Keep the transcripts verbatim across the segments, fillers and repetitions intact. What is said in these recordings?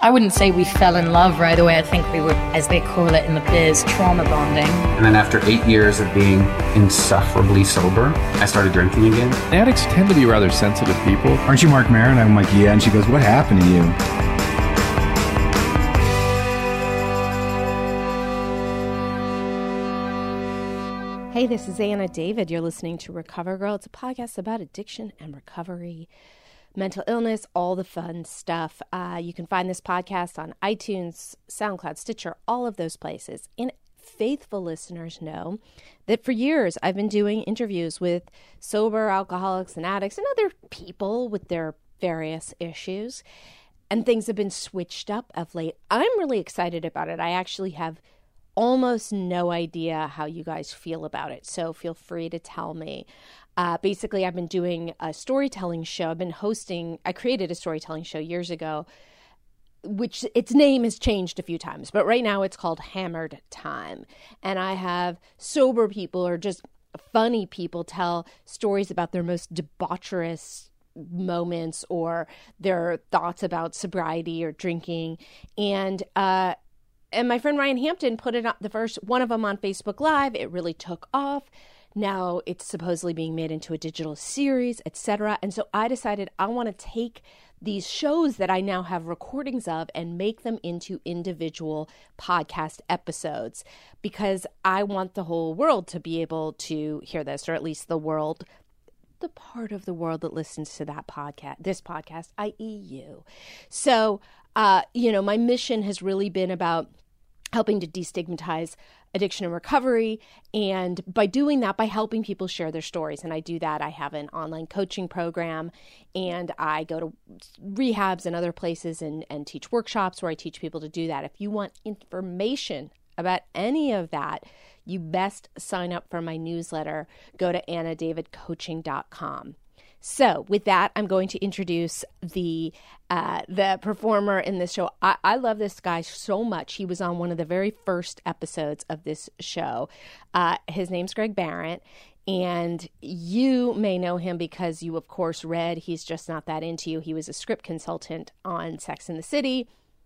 I wouldn't say we fell in love right away. I think we were, as they call it in the biz, trauma bonding. And then after eight years of being insufferably sober, I started drinking again. Addicts tend to be rather sensitive people. Aren't you Mark Maron? I'm like, yeah. And she goes, what happened to you? Hey, this is Anna David. You're listening to Recover Girl. It's a podcast about addiction and recovery, mental illness, all the fun stuff. Uh, you can find this podcast on iTunes, SoundCloud, Stitcher, all of those places. And faithful listeners know that for years I've been doing interviews with sober alcoholics and addicts and other people with their various issues. And things have been switched up of late. I'm really excited about it. I actually have almost no idea how you guys feel about it. So feel free to tell me. Uh, basically, I've been doing a storytelling show. I've been hosting, I created a storytelling show years ago, which its name has changed a few times, but right now it's called Hammered Time. And I have sober people or just funny people tell stories about their most debaucherous moments or their thoughts about sobriety or drinking. And, uh, and my friend Ryan Hampton put it up, the first one of them on Facebook Live. It really took off. Now it's supposedly being made into a digital series, et cetera. And so I decided I want to take these shows that I now have recordings of and make them into individual podcast episodes because I want the whole world to be able to hear this, or at least the world, the part of the world that listens to that podcast, this podcast, that is you. So, uh, you know, my mission has really been about helping to destigmatize addiction and recovery. And by doing that, by helping people share their stories. And I do that. I have an online coaching program and I go to rehabs and other places and, and teach workshops where I teach people to do that. If you want information about any of that, you best sign up for my newsletter. Go to anna david coaching dot com. So with that, I'm going to introduce the uh, the performer in this show. I, I love this guy so much. He was on one of the very first episodes of this show. Uh, his name's Greg Barrett, and you may know him because you, of course, read He's Just Not That Into You. He was a script consultant on Sex and the City,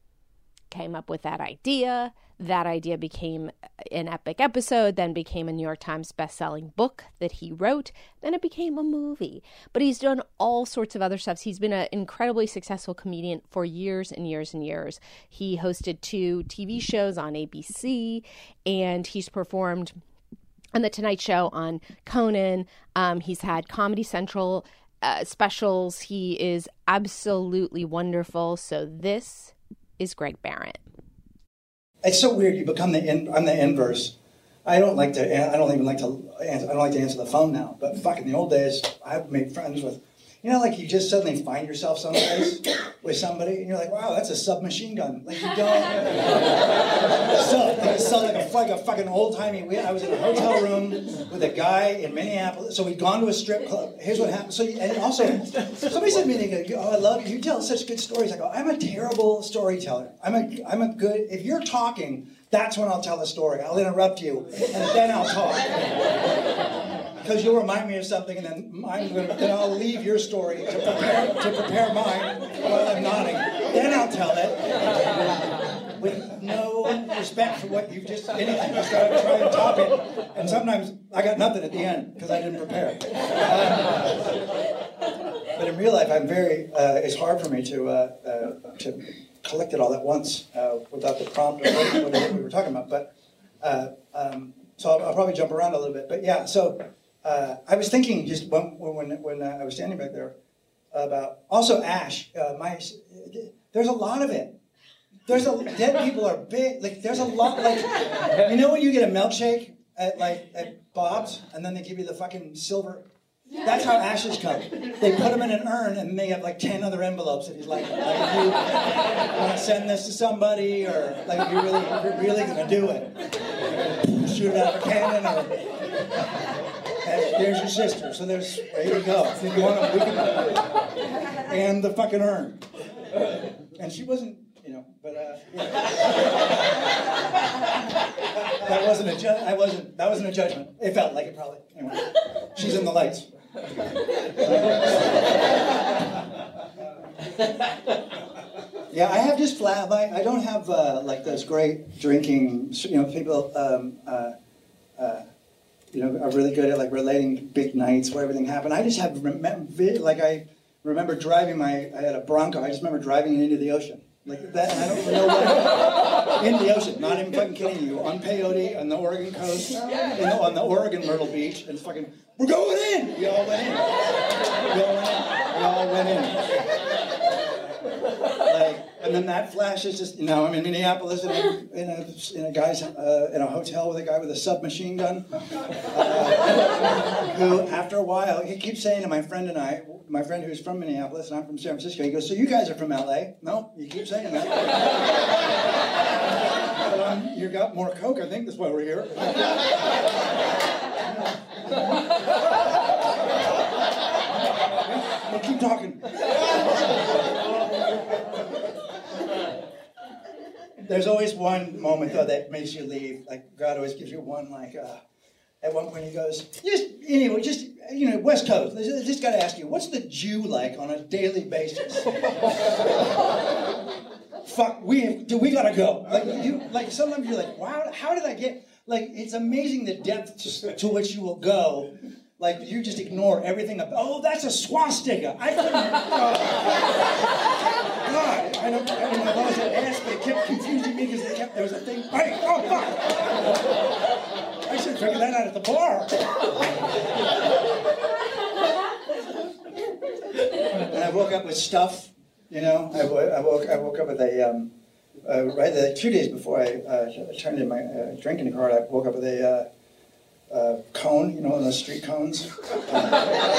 came up with that idea. That idea became an epic episode, then became a New York Times best-selling book that he wrote. Then it became a movie. But he's done all sorts of other stuff. He's been an incredibly successful comedian for years and years and years. He hosted two T V shows on A B C, and he's performed on The Tonight Show on Conan. Um, he's had Comedy Central uh, specials. He is absolutely wonderful. So this is Greg Barrett. It's so weird. You become the in, I'm the inverse. I don't like to. I don't even like to. Answer, I don't like to answer the phone now. But fuck, in the old days, I've made friends with. You know, like you just suddenly find yourself someplace with somebody, and you're like, wow, that's a submachine gun. Like you don't. so, like, it's so like a, like a fucking old timey. I was in a hotel room with a guy in Minneapolis. So we'd gone to a strip club. Here's what happened. So and also, somebody said to me, they go, "Oh, I love you. You tell such good stories." I go, "I'm a terrible storyteller. I'm a I'm a good. If you're talking, that's when I'll tell a story. I'll interrupt you, and then I'll talk." Because you'll remind me of something, and then I'm gonna, then I'll leave your story to prepare to prepare mine while I'm nodding. Then I'll tell it with no respect for what you've just anything. Just try, try and top it, and sometimes I got nothing at the end because I didn't prepare. Um, but in real life, I'm very. Uh, it's hard for me to uh, uh, to collect it all at once uh, without the prompt or whatever we were talking about. But uh, um, so I'll, I'll probably jump around a little bit. But yeah, so. Uh, I was thinking just when when, when uh, I was standing back there about also ash. Uh, my there's a lot of it. There's a dead people are big. Like there's a lot. Like you know when you get a milkshake at like at Bob's and then they give you the fucking silver. That's how ashes come. They put them in an urn and they have like ten other envelopes. And he's like, like if you want to send this to somebody or like if you're really if you're really gonna do it, shoot it out of a cannon or. And there's your sister, so there's, there you go. If you want to, we can, and the fucking urn. And she wasn't, you know, but, uh, yeah. That wasn't a ju- I wasn't, that wasn't a judgment. It felt like it probably, anyway. She's in the lights. Yeah, I have just flat. I, I don't have uh, like those great drinking. You know, people. Um, uh, uh, you know, are really good at like relating big nights where everything happened. I just have remember like I remember driving my. I had a Bronco. I just remember driving it into the ocean like that. I don't know what in the ocean. Not even fucking kidding you. On peyote on the Oregon coast, you know, on the Oregon Myrtle Beach, and it's fucking. We're going in. We all went in. We all went in. We all went in. Like, and then that flash is just, you know, I'm in Minneapolis in a, in a, in a guy's, uh, in a hotel with a guy with a submachine gun, uh, who after a while, he keeps saying to my friend and I, my friend who's from Minneapolis and I'm from San Francisco, he goes, so you guys are from L A? No, you keep saying that. But, um, you got more coke, I think that's why we're here. Well, keep talking. There's always one moment though that makes you leave. Like God always gives you one. Like uh, at one point he goes, just anyway, just you know, West Coast. I just got to ask you, what's the Jew like on a daily basis? Fuck, we do we gotta go. Like you, like sometimes you're like, wow, how did I get? Like it's amazing the depth to, to which you will go. Like you just ignore everything. About, oh, that's a swastika. I couldn't. Oh, God, I don't. I don't know what was that ass, but it kept confusing me because they kept there was a thing. Right? Oh fuck! I should figure that out at the bar. And I woke up with stuff. You know, I, I woke. I woke up with a. Um, uh, right, uh, two days before I uh, turned in my uh, drinking card, I woke up with a. Uh, Uh, cone, you know, those street cones. Uh,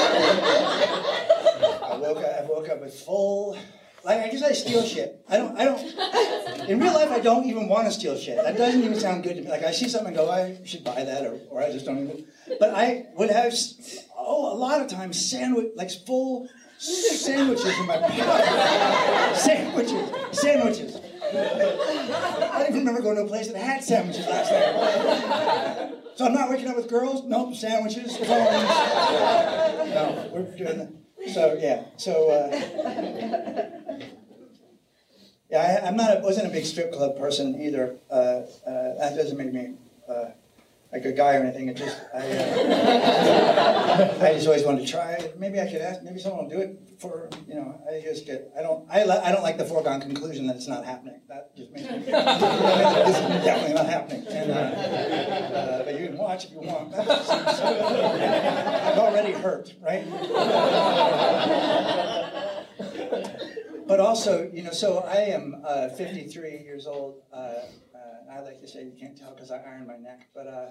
I woke up. I woke up with full. Like I guess I steal shit. I don't. I don't. In real life, I don't even want to steal shit. That doesn't even sound good to me. Like I see something and go, I should buy that, or, or I just don't even. But I would have. Oh, a lot of times sandwich, like full sandwiches in my pocket. Sandwiches. Sandwiches. I didn't remember going to a place that had sandwiches last night. So I'm not waking up with girls? Nope, sandwiches, cones. No, we're doing that. So, yeah, so, uh, yeah, I, I'm not, I wasn't a big strip club person either. Uh, uh, that doesn't make me uh, a good guy or anything. It just, I, uh, I just always wanted to try it. Maybe I could ask, maybe someone will do it for, you know, I just get, I don't, I, I don't like the foregone conclusion that it's not happening. That just makes me, this is definitely not happening. And, uh, uh, but you can watch if you want. That just seems so, I've already hurt, right? But also, you know, so I am uh, fifty-three years old. Uh, uh, I like to say you can't tell because I ironed my neck, but uh,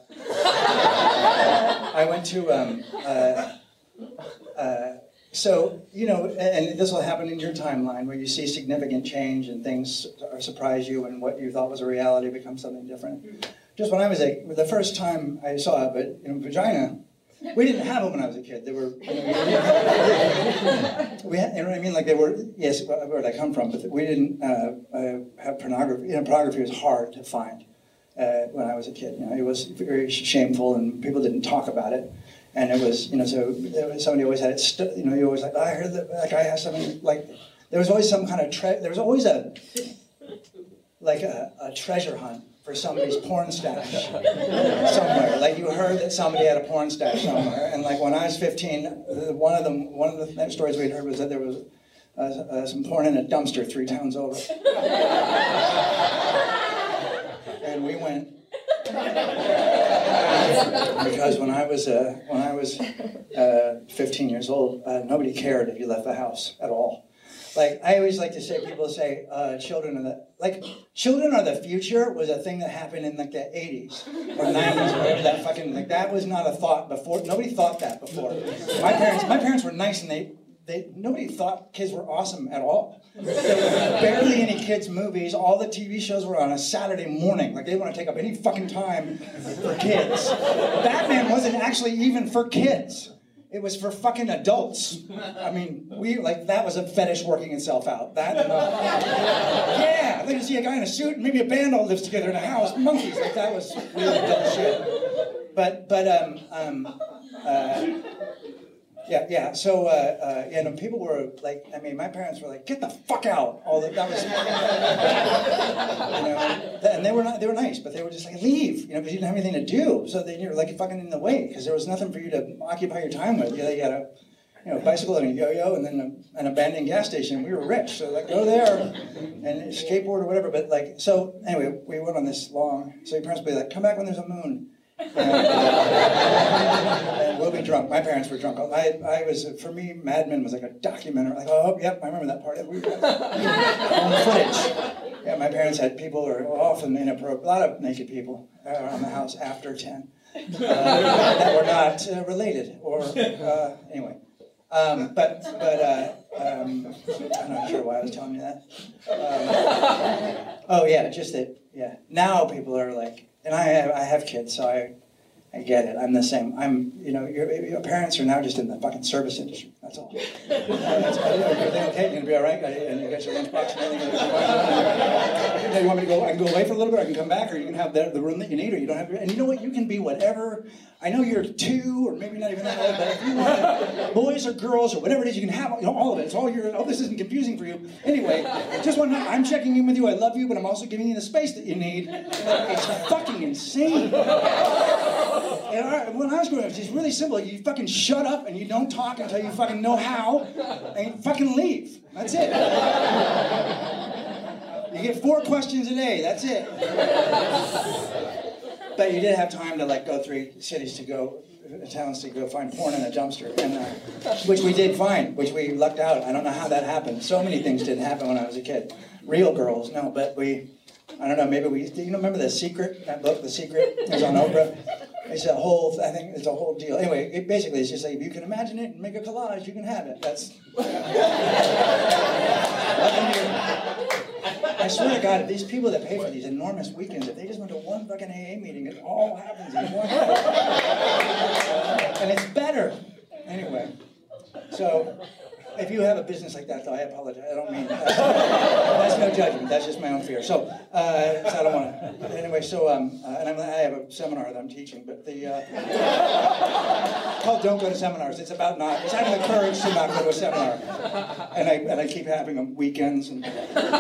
I went to, um, uh, uh, so, you know, and this will happen in your timeline where you see significant change and things surprise you and what you thought was a reality becomes something different. Just when I was a, the first time I saw it, but, you know, vagina, we didn't have them when I was a kid. They were, you know, we had, you know what I mean? Like they were, yes, where did I come from? But we didn't uh, uh, have pornography. You know, pornography was hard to find uh, when I was a kid. You know, it was very shameful, and people didn't talk about it. And it was, you know, so there was, somebody always had it. Stu- you know, you always like, oh, I heard that that guy has something. Like there was always some kind of tre- there was always a like a, a treasure hunt for somebody's porn stash somewhere. Like you heard that somebody had a porn stash somewhere, and like when I was fifteen, one of them, one of the stories we'd heard was that there was uh, uh, some porn in a dumpster three towns over, and we went because when I was uh, when I was uh, fifteen years old, uh, nobody cared if you left the house at all. Like, I always like to say, people say, uh, children are the, like, children are the future was a thing that happened in, like, the eighties or nineties or whatever that fucking, like, that was not a thought before. Nobody thought that before. My parents, my parents were nice and they, they, nobody thought kids were awesome at all. There were barely any kids' movies. All the T V shows were on a Saturday morning. Like, they didn't want to take up any fucking time for kids. Batman wasn't actually even for kids. It was for fucking adults. I mean, we like that was a fetish working itself out. That, and, uh, yeah, I'd like to see a guy in a suit and maybe a band all lives together in a house. Monkeys, like that was really adult shit. But but um um uh, Yeah, yeah. So, uh, uh, yeah, no, people were like, I mean, my parents were like, "Get the fuck out!" All that, that was, you know, and they were not, they were nice, but they were just like, "Leave," you know, because you didn't have anything to do. So then you're like fucking in the way because there was nothing for you to occupy your time with. You know, you had a, you know, bicycle and a yo-yo, and then a, an abandoned gas station. We were rich, so like go there and skateboard or whatever. But like, so anyway, we went on this long. So your parents would be like, "Come back when there's a moon." And, uh, and we'll be drunk. My parents were drunk. I, I was, for me, Mad Men was like a documentary. Like, oh, yep, I remember that part. We were on the footage. Yeah, my parents had people who were often inappropriate, a lot of naked people around the house after ten uh, that were not uh, related. Or, uh, anyway. Um, but, but, uh, um, I'm not sure why I was telling you that. Um, oh, yeah, just that, yeah. Now people are like, and I have, I have kids, so I, I get it. I'm the same. I'm, you know, your, your parents are now just in the fucking service industry. That's all. Uh, that's, everything okay? You're gonna be all right? And you got your lunchbox and everything. You want me to go? I can go away for a little bit. I can come back, or you can have the, the room that you need, or you don't have. And you know what? You can be whatever. I know you're two, or maybe not even that old, but if you want boys or girls or whatever it is, you can have you know, all of it. It's all your. Oh, this isn't confusing for you. Anyway, just want to. I'm checking in with you. I love you, but I'm also giving you the space that you need. It's fucking insane. And I, when I was growing up, it's really simple. You fucking shut up and you don't talk until you fucking know how, and you fucking leave. That's it. You get four questions a day. That's it. But you did have time to like go three cities to go, towns to go find porn in a dumpster, and uh, which we did find, which we lucked out. I don't know how that happened. So many things didn't happen when I was a kid. Real girls, no, but we. I don't know, maybe we, do you remember The Secret, that book, The Secret? It was on Oprah. It's a whole, I think it's a whole deal. Anyway, it basically it's just like, if you can imagine it and make a collage, you can have it. That's, I swear to God, these people that pay for these enormous weekends, if they just went to one fucking A A meeting, it all happens in one day. And it's better. Anyway, so... If you have a business like that, though, I apologize. I don't mean that's, that's no judgment. That's just my own fear. So, uh, so I don't want to. Anyway, so um, uh, and I'm, I have a seminar that I'm teaching, but the uh, called "Don't Go to Seminars." It's about not. It's having the courage to not go to a seminar, and I and I keep having them weekends and.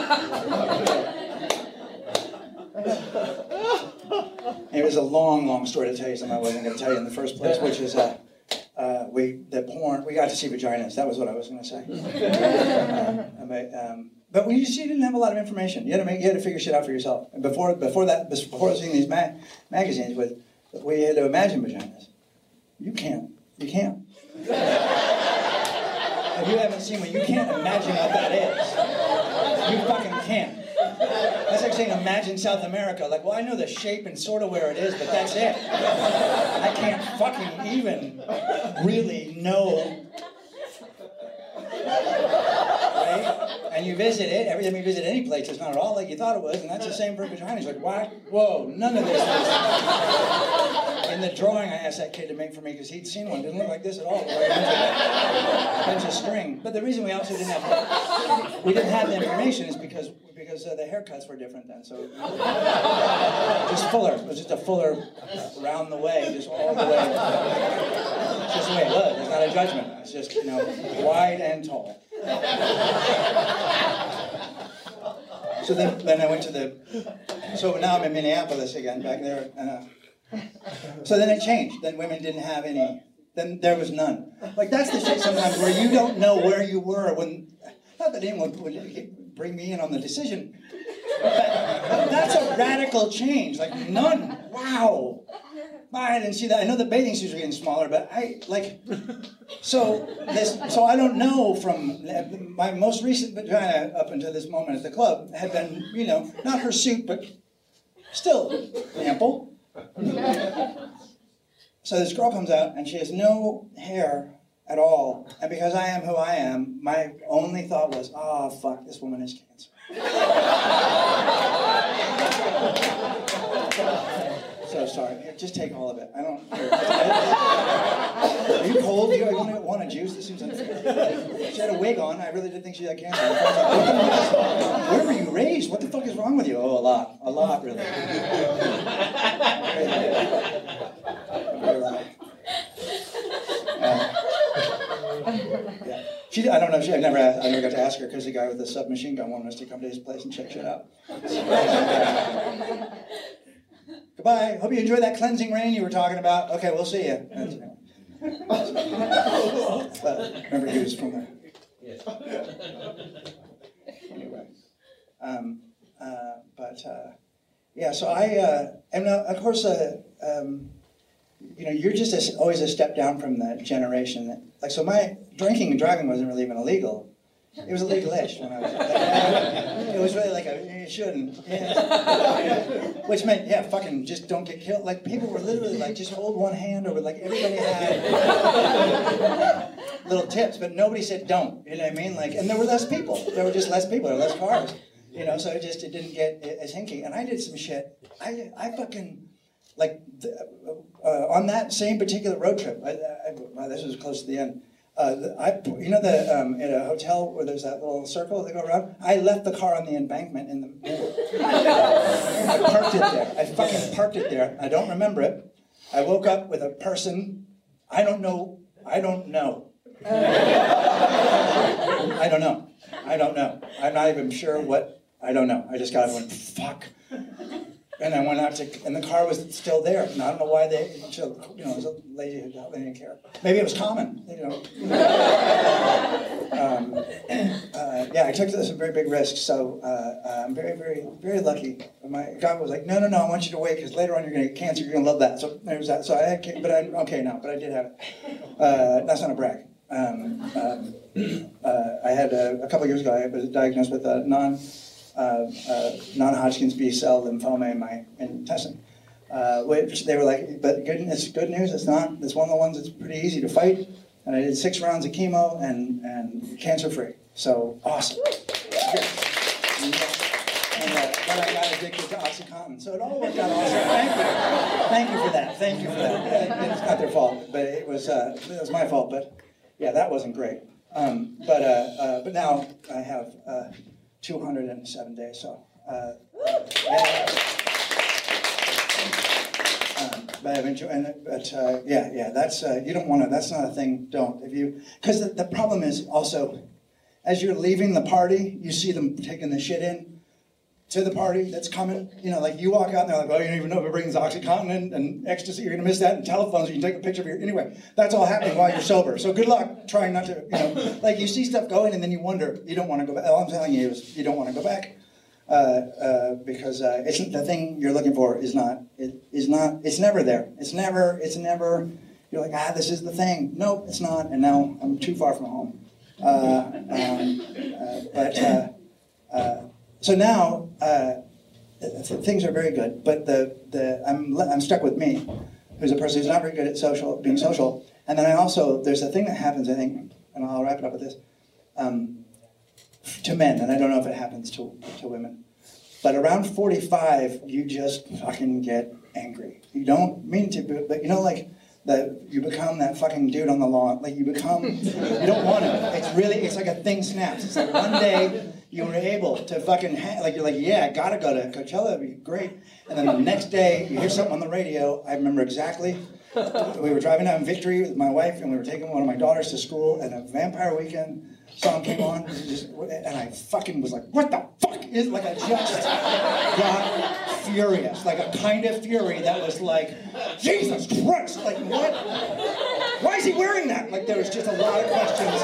It was a long, long story to tell you. Something I wasn't going to tell you in the first place, which is. Uh, Uh, we the porn we got to see vaginas. That was what I was going to say. uh, but, um, but we just you didn't have a lot of information. You had to make you had to figure shit out for yourself. And before before that before seeing these ma- magazines with we had to imagine vaginas. You can't. You can't. If you haven't seen one, you can't imagine what that is. You fucking can't. That's like saying imagine South America. Like, well, I know the shape and sort of where it is, but that's it. I can't fucking even really know. Right? And you visit it, every time you visit any place, it's not at all like you thought it was, and that's the same for vaginas. Like, why? Whoa, none of this is. In the drawing I asked that kid to make for me, because he'd seen one, didn't look like this at all. A bunch of string. But the reason we also didn't have we didn't have the information is because because uh, the haircuts were different then. So just fuller. It was just a fuller round the way, just all the way. It's just the way it was. It's not a judgment. It's just, you know, wide and tall. So then, then I went to the. So now I'm in Minneapolis again, back there. And, uh, so then it changed. Then women didn't have any. Then there was none. Like that's the shit sometimes where you don't know where you were when. Not that anyone would bring me in on the decision. But that's a radical change. Like none. Wow. I didn't see that. I know the bathing suits are getting smaller, but I like. So this. So I don't know from my most recent vagina up until this moment at the club had been, you know, not her suit, but still ample. So this girl comes out and she has no hair at all, and because I am who I am, my only thought was, oh fuck, this woman has cancer. So sorry. Just take all of it. I don't care. Are you cold? Do you want, want a juice? This seems unfair. She had a wig on. I really did think she had cancer. Where were you raised? What the fuck is wrong with you? Oh, a lot. A lot, really. Uh, She, I don't know. She, I never, asked, I never got to ask her because the guy with the submachine gun wanted us to come to his place and check shit out. Goodbye. Hope you enjoyed that cleansing rain you were talking about. Okay, we'll see you. But remember, he was from there. Anyway, um, uh, but uh, yeah. So I, uh, and uh, of course, uh, um, you know, you're just a, always a step down from the generation that, like, so my drinking and driving wasn't really even illegal. It was illegal-ish when I was, like, it was really like a, you shouldn't, yeah. Which meant, yeah, fucking just don't get killed. Like, people were literally like, just hold one hand over, like, everybody had little tips, but nobody said don't, you know what I mean? Like, and there were less people. There were just less people, there were less cars, you know, so it just, it didn't get as hinky. And I did some shit, I, I fucking, like, uh, on that same particular road trip, I, I, well, this was close to the end, uh, I, you know, the um, at a hotel where there's that little circle that go around? I left the car on the embankment in the middle. I parked it there. I fucking parked it there. I don't remember it. I woke up with a person, I don't know, I don't know. I don't know. I don't know. I'm not even sure what, I don't know. I just got up and went, fuck. And I went out to, and the car was still there. And I don't know why they, you know, it was a lady who they didn't care. Maybe it was common, you know. um, uh, yeah, I took some very big risks, so uh, I'm very, very, very lucky. My God was like, no, no, no, I want you to wait, because later on you're going to get cancer, you're going to love that. So there's that. So I had, but I'm okay now, but I did have it. Uh, that's not a brag. Um, um, uh, I had, a, a couple years ago, I was diagnosed with a non- Uh, uh, non-Hodgkin's B-cell lymphoma in my intestine, uh, which they were like, but good, it's good news, it's not, it's one of the ones that's pretty easy to fight, and I did six rounds of chemo and, and cancer-free, so awesome. And, uh, but I got addicted to OxyContin, so it all worked out awesome. Thank you. Thank you for that, thank you for that. It's not their fault, but it was, uh, it was my fault, but yeah, that wasn't great. Um, but, uh, uh, but now I have uh, two hundred seven days, so uh, yeah. um, but I've enjoyed, and, but uh, yeah, yeah, that's uh, you don't want to. That's not a thing. Don't if you because the, the problem is also as you're leaving the party, you see them taking the shit in to the party that's coming. You know, like you walk out and they're like, "Oh, you don't even know if it brings OxyContin and, and ecstasy. You're gonna miss that." And telephones, you can take a picture of your anyway. That's all happening while you're sober. So good luck trying not to. You know, like you see stuff going and then you wonder. You don't want to go back. All I'm telling you is you don't want to go back uh, uh, because uh, it's the thing you're looking for is not. It is not. It's never there. It's never. It's never. You're like, ah, this is the thing. Nope, it's not. And now I'm too far from home. Uh, um, uh, but. Uh, uh, So now uh, things are very good, but the, the I'm I'm stuck with me, who's a person who's not very good at social being social, and then I also there's a thing that happens I think, and I'll wrap it up with this, um, to men, and I don't know if it happens to to women, but around forty-five you just fucking get angry. You don't mean to, but you know like. That you become that fucking dude on the lawn. Like you become, you don't want to. It's really, it's like a thing snaps. It's like one day you were able to fucking, ha- like you're like, yeah, I gotta go to Coachella, it'd be great. And then the next day you hear something on the radio. I remember exactly. We were driving down Victory with my wife and we were taking one of my daughters to school and a Vampire Weekend song came on. Just, and I fucking was like, what the fuck is, like I just got furious. Like a kind of fury that was like, Jesus Christ, like what? Why is he wearing that? Like there was just a lot of questions.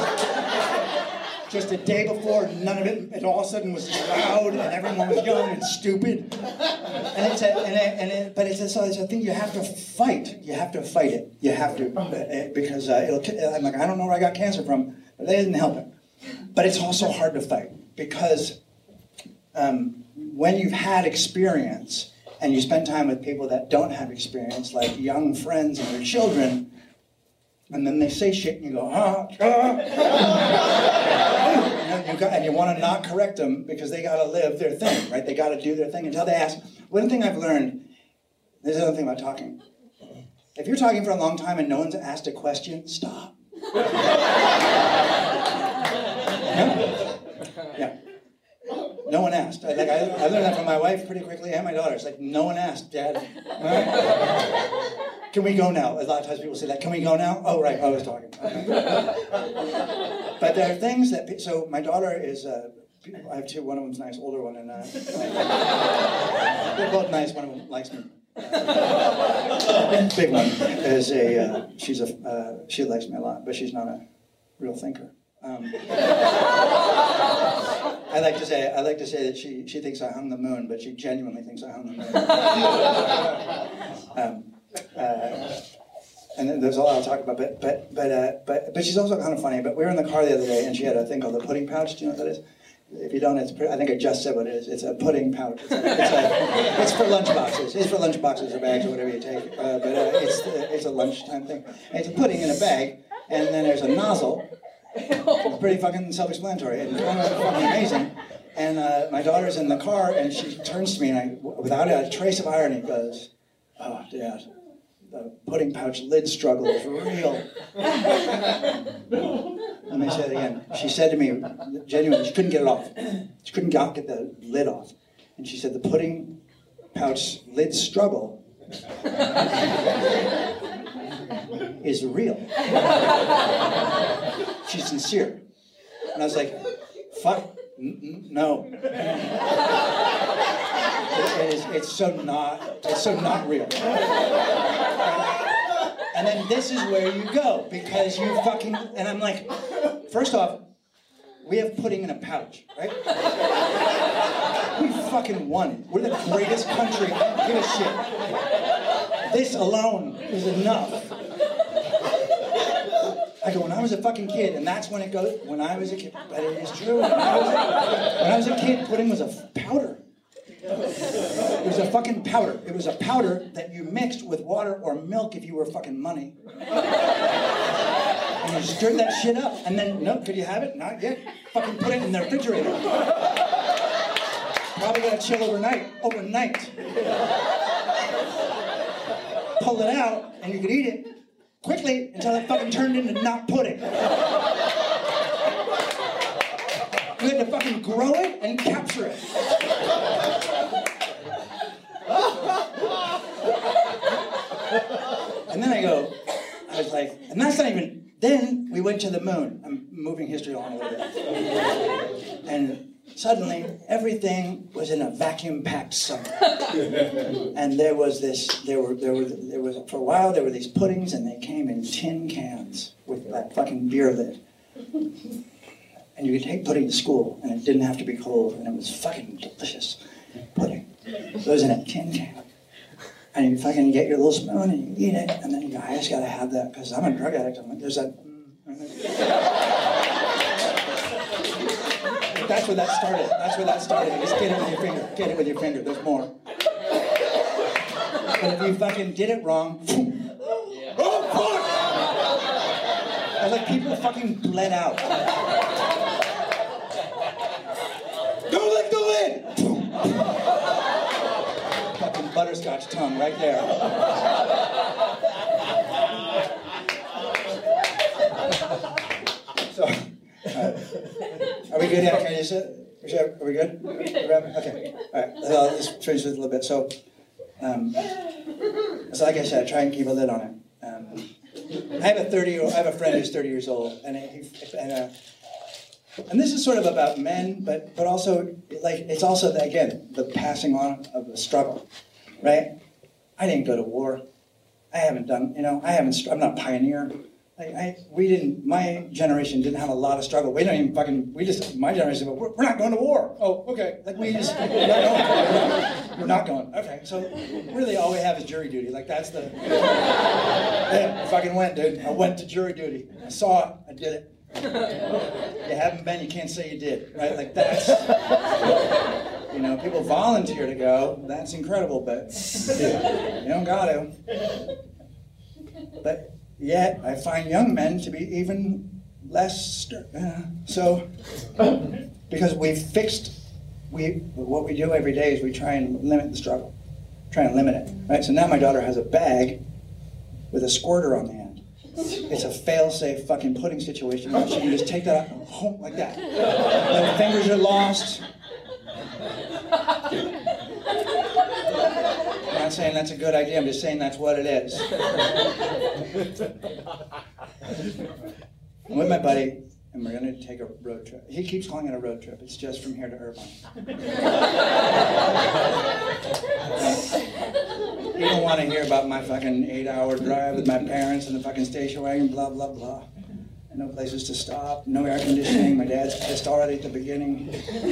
Just a day before, none of it, it all of a sudden was loud and everyone was young and stupid. And it's a, and it, and it, but it's a, so it's a thing you have to fight. You have to fight it. You have to, because uh, it'll, I'm like, I don't know where I got cancer from, but they didn't help it. But it's also hard to fight because um, when you've had experience and you spend time with people that don't have experience, like young friends and their children, and then they say shit and you go, ah, ah. you know, you got, and you want to not correct them because they got to live their thing, right? They got to do their thing until they ask. One thing I've learned, there's another thing about talking. If you're talking for a long time and no one's asked a question, stop. Yeah. Yeah. No one asked. I, like, I, I learned that from my wife pretty quickly and my daughter. It's like, no one asked, Dad. All right? Can we go now? A lot of times people say that. Can we go now? Oh, right. I was talking. Okay. But there are things that... So my daughter is... Uh, I have two. One of them's nice, older one, and... Uh, they're both nice. One of them likes me. Uh, big one is a... Uh, she's a... Uh, she likes me a lot, but she's not a real thinker. Um, I like to say I like to say that she, she thinks I hung the moon, but she genuinely thinks I hung the moon. um, uh, and then there's a lot I'll talk about, but but but uh, but but she's also kind of funny. But we were in the car the other day, and she had a thing called the pudding pouch. Do you know what that is? If you don't, it's pretty, I think I just said what it is. It's a pudding pouch. It's, a, it's, a, it's for lunch boxes. It's for lunch boxes or bags or whatever you take. Uh, but uh, it's it's a lunchtime thing. And it's a pudding in a bag, and then there's a nozzle. It's pretty fucking self-explanatory and kind of fucking amazing. And uh, my daughter's in the car, and she turns to me, and I, without a trace of irony, goes, "Oh, Dad, the pudding pouch lid struggle is real." Let me say it again. She said to me, genuinely, she couldn't get it off. She couldn't get the lid off. And she said, the pudding pouch lid struggle is real. She's sincere. And I was like, fuck, n- no. It, it is, it's so not, it's so not real. And then this is where you go, because you fucking, and I'm like, first off, we have pudding in a pouch, right? We fucking won. We're the greatest country. I don't give a shit. This alone is enough. I go, when I was a fucking kid, and that's when it goes, when I was a kid, but it is true. When I was a, when I was a kid, pudding was a powder. It was a fucking powder. It was a powder that you mixed with water or milk if you were fucking money. And you stirred that shit up. And then, no, could you have it? Not yet. Fucking put it in the refrigerator. Probably gonna chill overnight. Overnight. Pull it out, and you could eat it quickly until it fucking turned into not pudding. You had to fucking grow it and capture it. And then I go, I was like, and that's not even, then we went to the moon. I'm moving history along a little bit. And suddenly, everything was in a vacuum-packed summer. And there was this, there were, there were, there was, for a while, there were these puddings, and they came in tin cans with that fucking beer lid. And you could take pudding to school, and it didn't have to be cold, and it was fucking delicious pudding. It was in a tin can. And you fucking get your little spoon, and you eat it, and then you go, I just gotta have that, because I'm a drug addict. I'm like, there's that... That's where that started. That's where that started. Just get it with your finger. Get it with your finger. There's more. But if you fucking did it wrong... Oh, fuck! I was like, people fucking bled out. Don't lick the lid! Fucking butterscotch tongue right there. So, uh, are we good? Yeah, can I just, uh, are we good? Okay. All right. So I'll just finish this a little bit. So, um, so like I said, I try and keep a lid on it. Um, I have a thirty-year-old. I have a friend who's thirty years old, and he, and uh, and this is sort of about men, but but also like it's also the, again the passing on of the struggle, right? I didn't go to war. I haven't done. You know, I haven't. I'm not a pioneer. I, I, we didn't, my generation didn't have a lot of struggle. We don't even fucking, we just, my generation, we're, we're not going to war. Oh, okay. Like we just, we're not going. We're not going. Okay, so really all we have is jury duty. Like that's the, yeah, I fucking went, dude. I went to jury duty. I saw it. I did it. You haven't been, you can't say you did, right? Like that's, you know, people volunteer to go. That's incredible, but you don't got to. But, yet, I find young men to be even less stir- uh, so, because we've fixed, we what we do every day is we try and limit the struggle, try and limit it, right? So now my daughter has a bag with a squirter on the end. It's a fail-safe fucking pudding situation. She can just take that out and home like that. No fingers are lost, I'm not saying that's a good idea, I'm just saying that's what it is. I'm with my buddy, and we're going to take a road trip. He keeps calling it a road trip. It's just from here to Irvine. You don't want to hear about my fucking eight-hour drive with my parents in the fucking station wagon, blah, blah, blah. No places to stop, no air conditioning. My dad's pissed already at the beginning.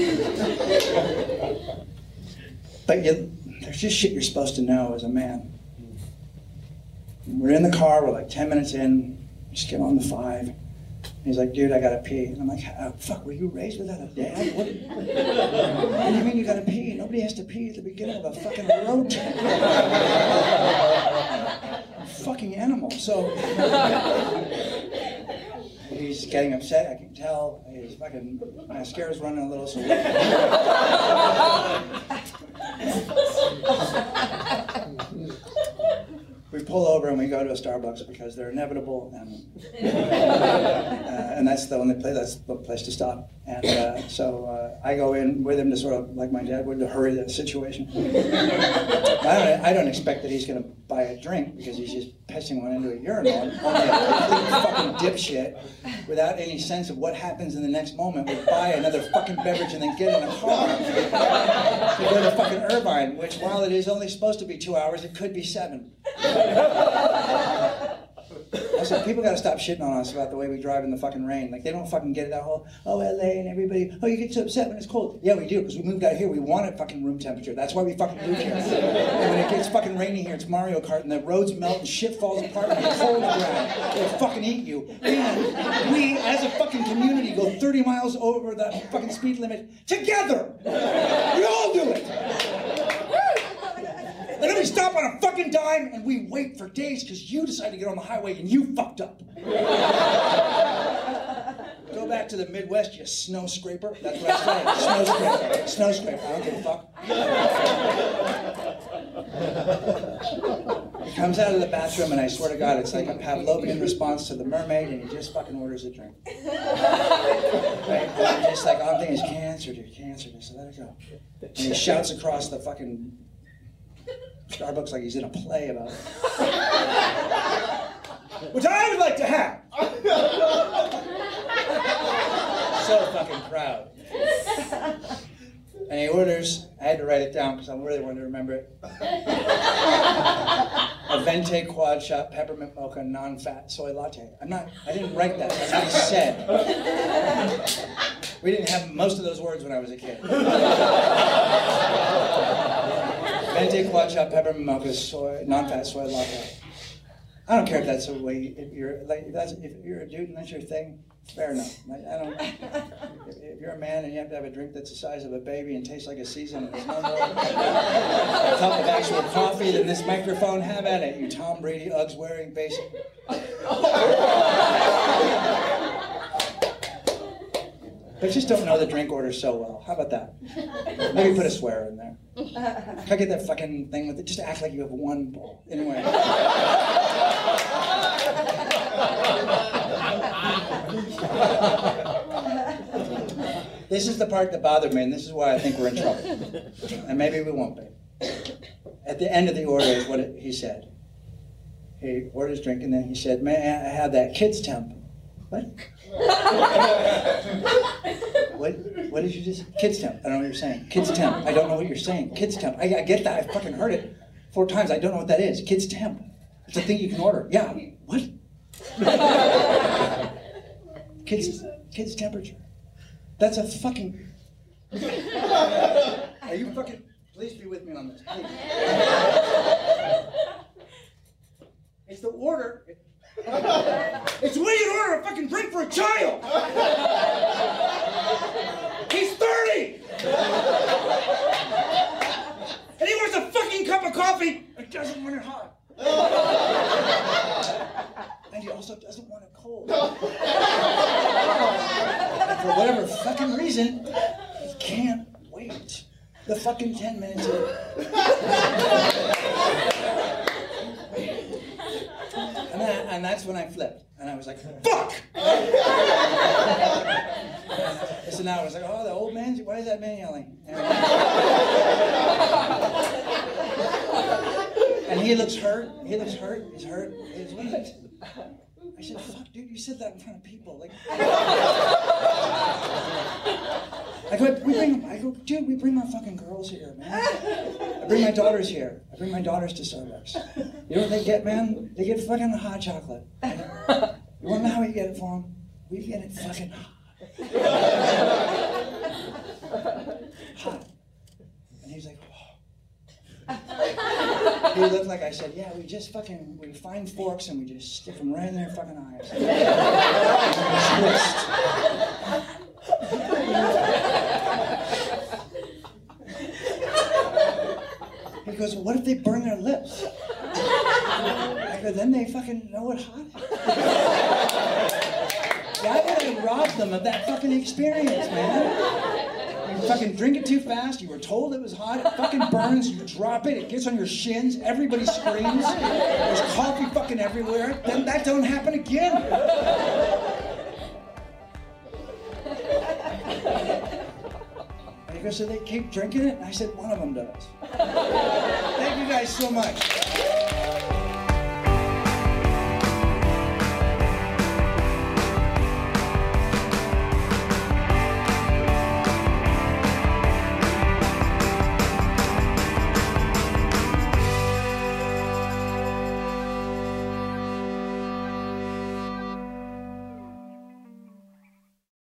But you, there's just shit you're supposed to know as a man. We're in the car, we're like ten minutes in, just get on the five. He's like, dude, I gotta pee. And I'm like, oh, fuck, were you raised without a dad? What, what do you mean you gotta pee? Nobody has to pee at the beginning of a fucking road trip. Fucking animal. So he's getting upset, I can tell. His fucking mascara's running a little, so we pull over and we go to a Starbucks because they're inevitable, and uh, and that's the only place. That's the place to stop. And uh, so uh, I go in with him to sort of, like my dad would, to hurry the situation. I don't. I don't expect that he's going to buy a drink because he's just pissing one into a urinal. Only a complete fucking dipshit, without any sense of what happens in the next moment, would buy another fucking beverage and then get in a car to go to fucking Irvine, which, while it is only supposed to be two hours, it could be seven. I said, people gotta stop shitting on us about the way we drive in the fucking rain. Like, they don't fucking get it, that whole, oh, L A and everybody, oh, you get so upset when it's cold. Yeah, we do, because we moved out here, we want it fucking room temperature. That's why we fucking moved here. And when it gets fucking rainy here, it's Mario Kart, and the roads melt and shit falls apart, and it's cold ground. It'll fucking eat you. And we, as a fucking community, go thirty miles over the fucking speed limit together. We all do it. And then we stop on a fucking dime and we wait for days because you decided to get on the highway and you fucked up. Go back to the Midwest, you snow scraper. That's what I say. Snow scraper. Snow scraper. I don't give a fuck. He comes out of the bathroom and I swear to God, it's like a Pavlovian response to the mermaid, and he just fucking orders a drink. Right? And I'm just like, all I'm thinking is cancer, dude, cancer. So let it go. And he shouts across the fucking Starbucks like he's in a play about it. Which I would like to have. So fucking proud. And he orders, I had to write it down because I really wanted to remember it. A Venti quad shot peppermint mocha non-fat soy latte. I'm not, I didn't write that, that's what he said. We didn't have most of those words when I was a kid. Venti quad shot peppermint mocha soy, non-fat soy latte. I don't care if that's the way, if you're like, if, that's, if you're a dude and that's your thing, fair enough. I, I don't, if, if you're a man and you have to have a drink that's the size of a baby and tastes like a season and there's no more a cup of actual coffee than this microphone, have at it, you Tom Brady, Uggs wearing basic. But just don't know the drink order so well. How about that? Maybe put a swear in there. Can I get that fucking thing with it? Just act like you have one bowl. Anyway. This is the part that bothered me, and this is why I think we're in trouble. And maybe we won't be. At the end of the order is what it, he said. He ordered his drink, and then he said, may I have that kid's temp? What? What? What did you just? Kids temp. I don't know what you're saying. Kids temp. I don't know what you're saying. Kids temp. I, I get that. I fucking heard it four times. I don't know what that is. Kids temp. It's a thing you can order. Yeah. What? Kids. Kids temperature. That's a fucking. Are you fucking? Please be with me on this. Please. It's the order. It's the way you order a fucking drink for a child! He's thirty! And he wants a fucking cup of coffee and doesn't want it hot. And he also doesn't want it cold. And for whatever fucking reason, he can't wait the fucking ten minutes in. And, that, and that's when I flipped. And I was like, fuck! And So now I was like, oh, the old man, why is that man yelling? And, and he looks hurt, he looks hurt, he's hurt. He's what? I said, fuck, dude, you said that in front of people. Like, I go, we bring, I go, dude, we bring our fucking girls here, man. I bring my daughters here. I bring my daughters to Starbucks. You know what they get, man? They get fucking hot chocolate. You want to know how we get it for them? We get it fucking hot. Hot. And he's like, oh. He looked like I said, yeah, we just fucking, we find forks and we just stick them right in their fucking eyes. He goes, well, what if they burn their lips? I go, then they fucking know what hot is. Why would I rob them of that fucking experience, man? You fucking drink it too fast, you were told it was hot, it fucking burns, you drop it, it gets on your shins, everybody screams, there's coffee fucking everywhere, then that don't happen again. And he goes, so they keep drinking it? And I said, one of them does. Thank you guys so much.